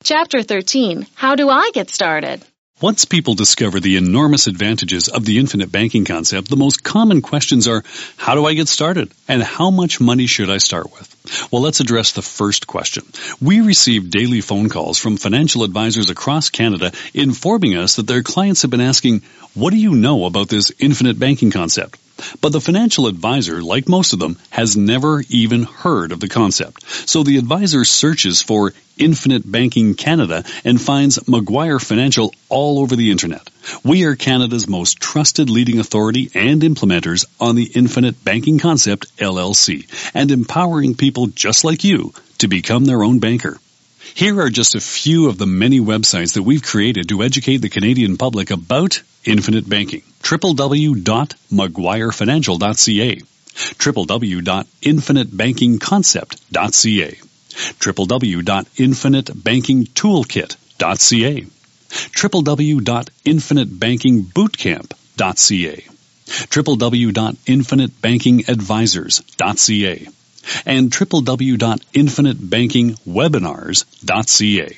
Chapter 13. How do I get started? Once people discover the enormous advantages of the infinite banking concept, the most common questions are, how do I get started? And how much money should I start with? Well, let's address the first question. We receive daily phone calls from financial advisors across Canada informing us that their clients have been asking, what do you know about this infinite banking concept? But the financial advisor, like most of them, has never even heard of the concept. So the advisor searches for Infinite Banking Canada and finds Maguire Financial all over the internet. We are Canada's most trusted leading authority and implementers on the Infinite Banking Concept, LLC, and empowering people just like you to become their own banker. Here are just a few of the many websites that we've created to educate the Canadian public about infinite banking. www.maguirefinancial.ca, www.infinitebankingconcept.ca, www.infinitebankingtoolkit.ca, www.infinitebankingbootcamp.ca, www.infinitebankingadvisors.ca, and www.infinitebankingwebinars.ca.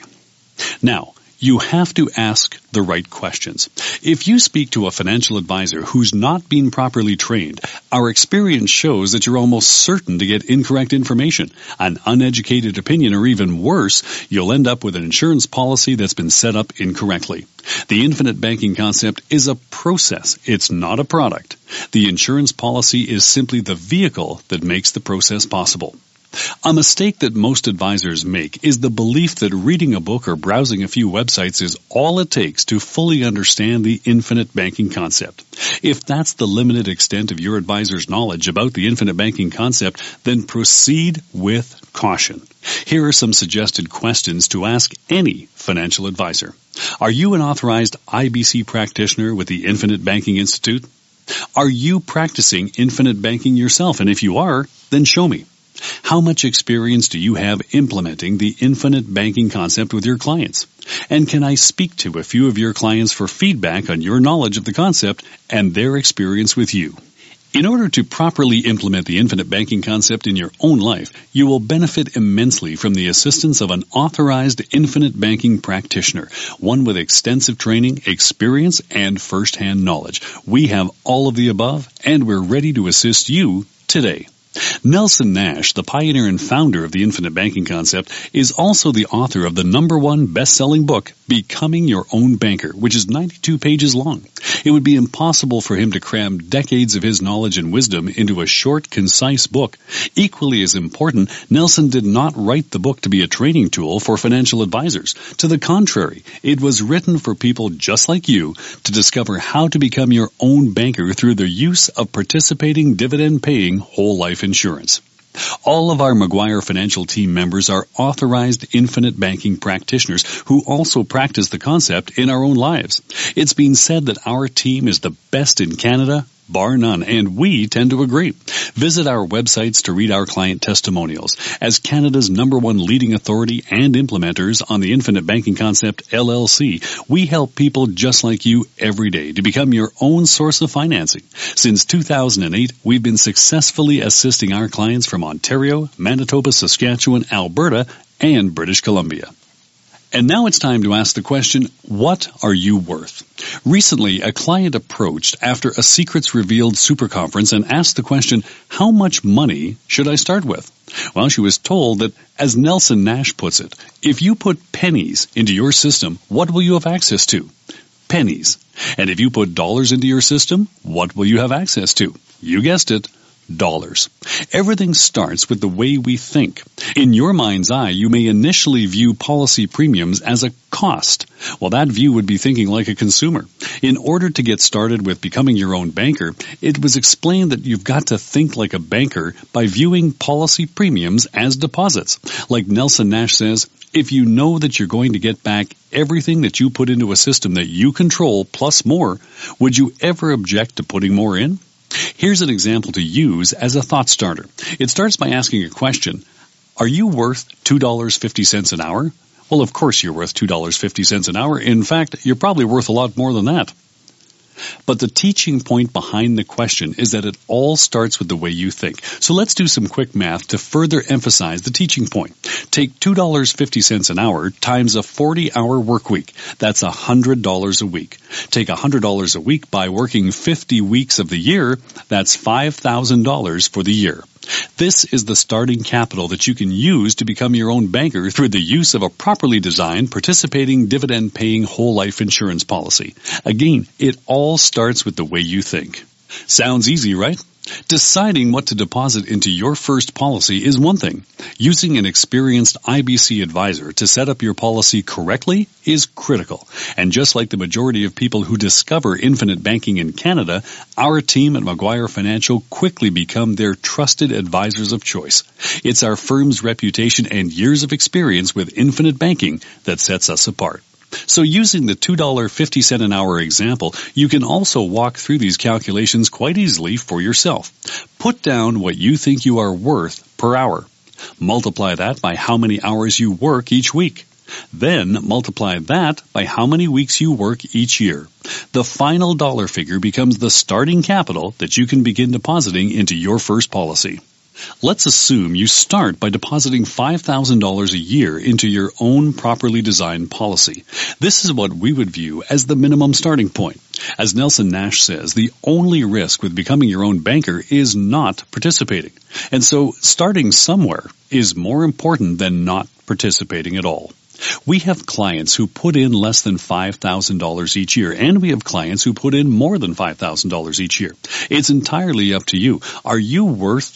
Now, you have to ask the right questions. If you speak to a financial advisor who's not been properly trained, our experience shows that you're almost certain to get incorrect information, an uneducated opinion, or even worse, you'll end up with an insurance policy that's been set up incorrectly. The infinite banking concept is a process. It's not a product. The insurance policy is simply the vehicle that makes the process possible. A mistake that most advisors make is the belief that reading a book or browsing a few websites is all it takes to fully understand the infinite banking concept. If that's the limited extent of your advisor's knowledge about the infinite banking concept, then proceed with caution. Here are some suggested questions to ask any financial advisor. Are you an authorized IBC practitioner with the Infinite Banking Institute? Are you practicing infinite banking yourself? And if you are, then show me. How much experience do you have implementing the infinite banking concept with your clients? And can I speak to a few of your clients for feedback on your knowledge of the concept and their experience with you? In order to properly implement the infinite banking concept in your own life, you will benefit immensely from the assistance of an authorized infinite banking practitioner, one with extensive training, experience, and first-hand knowledge. We have all of the above, and we're ready to assist you today. Nelson Nash, the pioneer and founder of the infinite banking concept, is also the author of the #1 best-selling book, Becoming Your Own Banker, which is 92 pages long. It would be impossible for him to cram decades of his knowledge and wisdom into a short, concise book. Equally as important, Nelson did not write the book to be a training tool for financial advisors. To the contrary, it was written for people just like you to discover how to become your own banker through the use of participating dividend-paying whole life insurance. All of our Maguire Financial team members are authorized infinite banking practitioners who also practice the concept in our own lives. It's been said that our team is the best in Canada, bar none, and we tend to agree. Visit our websites to read our client testimonials. As Canada's #1 leading authority and implementers on the Infinite Banking Concept, LLC, we help people just like you every day to become your own source of financing. Since 2008, we've been successfully assisting our clients from Ontario, Manitoba, Saskatchewan, Alberta, and British Columbia. And now it's time to ask the question, what are you worth? Recently, a client approached after a Secrets Revealed super conference and asked the question, how much money should I start with? Well, she was told that, as Nelson Nash puts it, if you put pennies into your system, what will you have access to? Pennies. And if you put dollars into your system, what will you have access to? You guessed it. Dollars. Everything starts with the way we think. In your mind's eye, you may initially view policy premiums as a cost. Well, that view would be thinking like a consumer. In order to get started with becoming your own banker, it was explained that you've got to think like a banker by viewing policy premiums as deposits. Like Nelson Nash says, if you know that you're going to get back everything that you put into a system that you control plus more, would you ever object to putting more in? Here's an example to use as a thought starter. It starts by asking a question. Are you worth $2.50 an hour? Well, of course you're worth $2.50 an hour. In fact, you're probably worth a lot more than that. But the teaching point behind the question is that it all starts with the way you think. So let's do some quick math to further emphasize the teaching point. Take $2.50 an hour times a 40-hour work week. That's $100 a week. Take $100 a week by working 50 weeks of the year. That's $5,000 for the year. This is the starting capital that you can use to become your own banker through the use of a properly designed, participating, dividend-paying whole life insurance policy. Again, it all starts with the way you think. Sounds easy, right? Deciding what to deposit into your first policy is one thing. Using an experienced IBC advisor to set up your policy correctly is critical. And just like the majority of people who discover infinite banking in Canada, our team at Maguire Financial quickly become their trusted advisors of choice. It's our firm's reputation and years of experience with infinite banking that sets us apart. So using the $2.50 an hour example, you can also walk through these calculations quite easily for yourself. Put down what you think you are worth per hour. Multiply that by how many hours you work each week. Then multiply that by how many weeks you work each year. The final dollar figure becomes the starting capital that you can begin depositing into your first policy. Let's assume you start by depositing $5,000 a year into your own properly designed policy. This is what we would view as the minimum starting point. As Nelson Nash says, the only risk with becoming your own banker is not participating. And so starting somewhere is more important than not participating at all. We have clients who put in less than $5,000 each year, and we have clients who put in more than $5,000 each year. It's entirely up to you. Are you worth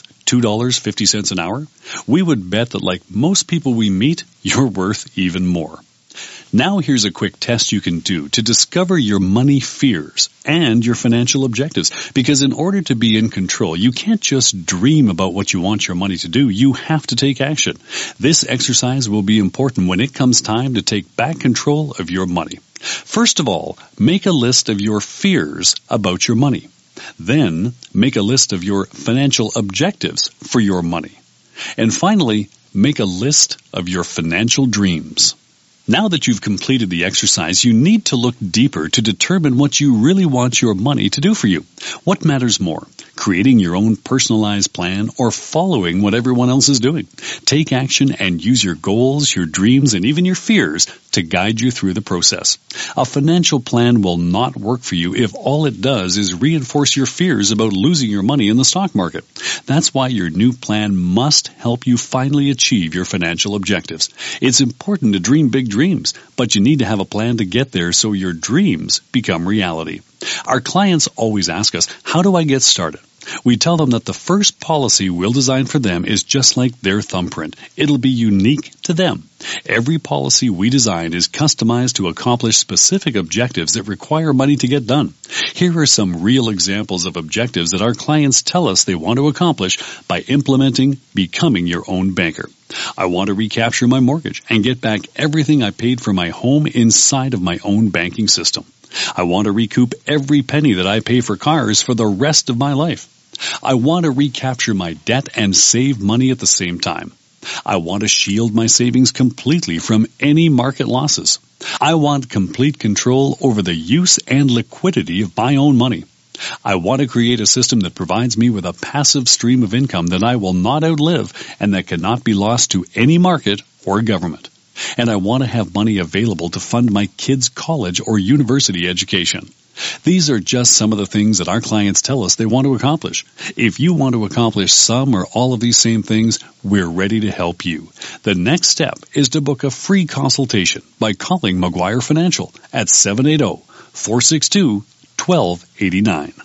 $2.50 an hour? We would bet that like most people we meet, you're worth even more. Now here's a quick test you can do to discover your money fears and your financial objectives. Because in order to be in control, you can't just dream about what you want your money to do. You have to take action. This exercise will be important when it comes time to take back control of your money. First of all, make a list of your fears about your money. Then, make a list of your financial objectives for your money. And finally, make a list of your financial dreams. Now that you've completed the exercise, you need to look deeper to determine what you really want your money to do for you. What matters more, creating your own personalized plan or following what everyone else is doing? Take action and use your goals, your dreams, and even your fears to guide you through the process. A financial plan will not work for you if all it does is reinforce your fears about losing your money in the stock market. That's why your new plan must help you finally achieve your financial objectives. It's important to dream big dreams, but you need to have a plan to get there so your dreams become reality. Our clients always ask us, how do I get started? We tell them that the first policy we'll design for them is just like their thumbprint. It'll be unique to them. Every policy we design is customized to accomplish specific objectives that require money to get done. Here are some real examples of objectives that our clients tell us they want to accomplish by implementing becoming your own banker. I want to recapture my mortgage and get back everything I paid for my home inside of my own banking system. I want to recoup every penny that I pay for cars for the rest of my life. I want to recapture my debt and save money at the same time. I want to shield my savings completely from any market losses. I want complete control over the use and liquidity of my own money. I want to create a system that provides me with a passive stream of income that I will not outlive and that cannot be lost to any market or government. And I want to have money available to fund my kids' college or university education. These are just some of the things that our clients tell us they want to accomplish. If you want to accomplish some or all of these same things, we're ready to help you. The next step is to book a free consultation by calling Maguire Financial at 780-462-1289.